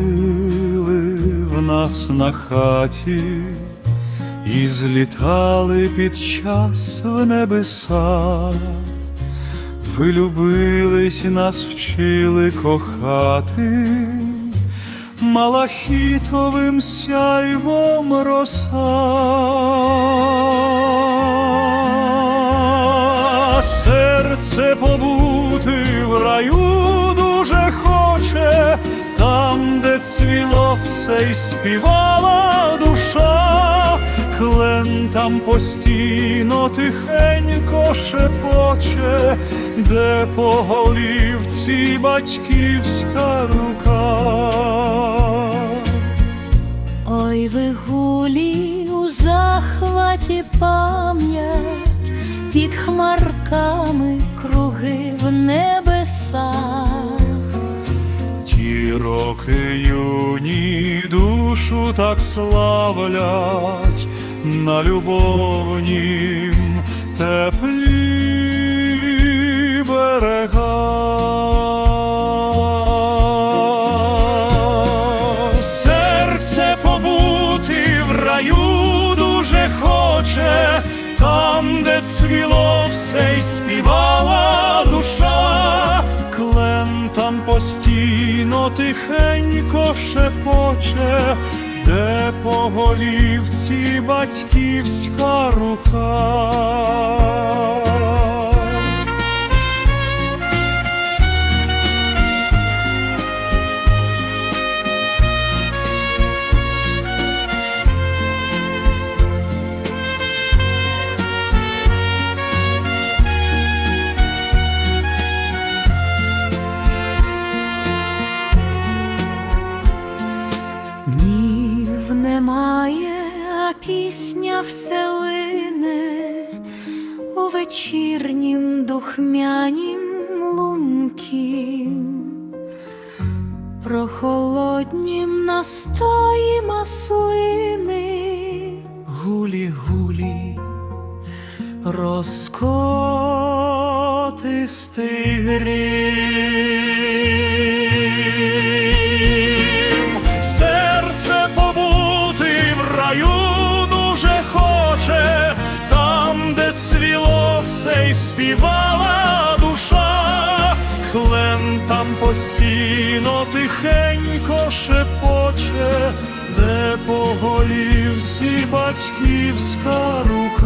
жили в нас на хаті і злітали під час в небеса. Ви любились, нас вчили кохати, малахітовим сяйвом роса. Серце побути в раю дуже хоче, там, де цвіло все й співала душа. Клен там постійно тихенько шепоче, де по голівці батьківська рука. Ой, ви гулі, у захваті пам'ять, під хмарками круги в небесах. Ті роки юні душу так славлять, на любовнім теплі берега. Серце побути в раю дуже хоче, там, де цвіло все й співала душа. Клен там постійно тихенько шепоче, де по голівці батьківська рука. Днів немає, а пісня все лине у вечірнім духмянім лункі, прохолоднім настої маслини. Гулі-гулі, розкотистий грім. Серце побути в раю дуже хоче, там, де цвіло все й співала душа. Клен там постійно тихенько шепоче, де по голівці батьківська рука.